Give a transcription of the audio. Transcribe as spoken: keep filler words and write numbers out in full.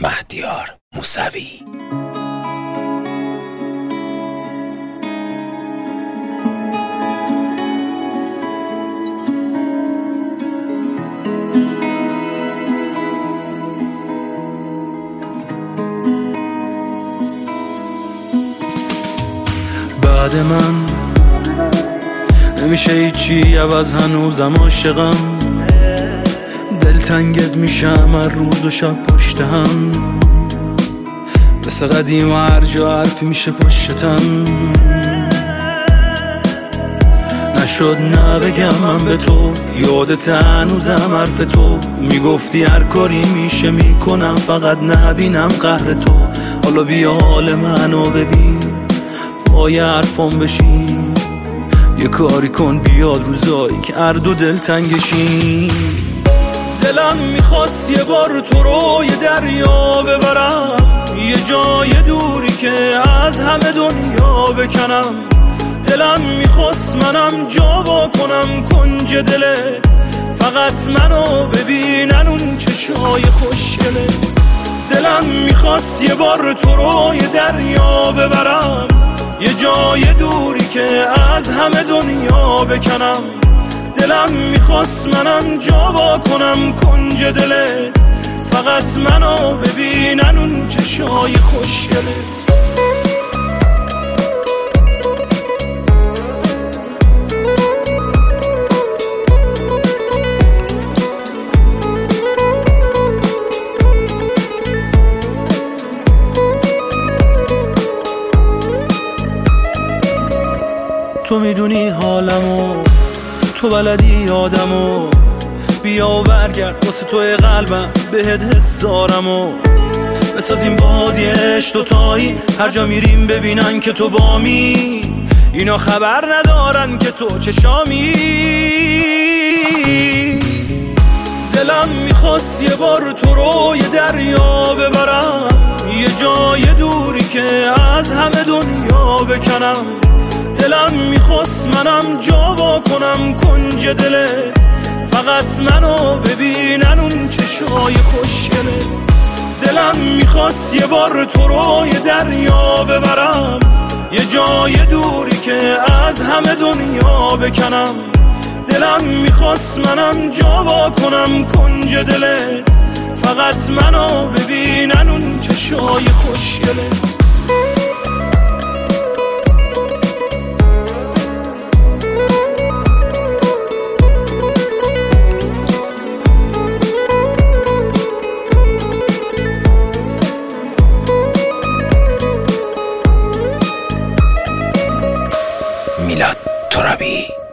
مهدیار موسوی. بعد من نمیشه هیچی عوض، هنوزم عاشقم، دلتنگت میشم هر روز و شب پشت هم، مثل قدیم و هر جا حرفی میشه پشتم. نشد نبگم من به تو، یادت هنوزم حرف تو، میگفتی هر کاری میشه میکنم فقط نبینم قهر تو. حالا بیا حال منو ببین، پای حرفام بشین، یه کاری کن بیاد روزایی که هر دو دل تنگشین. دلم میخواست یه بار تو رو یه دریا ببرم، یه جای دوری که از همه دنیا بکنم. دلم میخواست منم جا کنم کنج دلت، فقط منو ببینن اون چشای خوشگله. دلم میخواست یه بار تو رو یه دریا ببرم، یه جای دوری که از همه دنیا بکنم. دلم میخواست منم جا کنم کنج دلت، فقط منو ببینن اون چشای خوشگله. تو میدونی حالمو، تو بلدی یادمو، بیا و برگرد واسه توی قلبم بهت حسارمو. بسازیم بازی عشق دوتایی، هر جا میریم ببینن که تو بامی، اینا خبر ندارن که تو چشامی. دلم میخواست یه بار تو رو یه دریا ببرم، یه جای دوری که از همه دنیا بکنم. دلم میخواست منم جا کنم کنج دلت، فقط منو ببینن اون چشای خوشگله. دلم میخواست یه بار تو رو یه دریا ببرم، یه جای دوری که از همه دنیا بکنم. دلم میخواست منم جا کنم کنج دلت، فقط منو ببینن اون چشای خوشگله. میلاد ترابی.